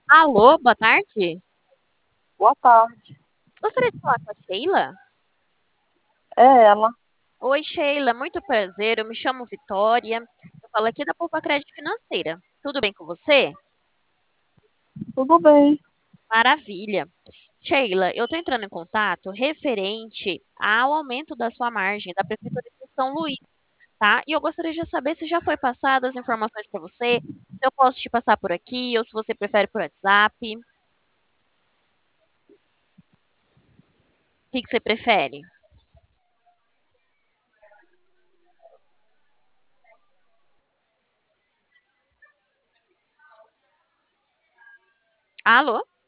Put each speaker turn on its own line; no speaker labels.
Alô, boa tarde.
Boa tarde.
Gostaria de falar com a Sheila?
É ela.
Oi, Sheila, muito prazer. Eu me chamo Vitória. Eu falo aqui da Poupa Crédito Financeira. Tudo bem com você?
Tudo bem?
Maravilha. Sheila, eu estou entrando em contato referente ao aumento da sua margem da Prefeitura de São Luís, tá? E eu gostaria de saber se já foi passada as informações para você, se eu posso te passar por aqui ou se você prefere por WhatsApp. O que que você prefere? Alô?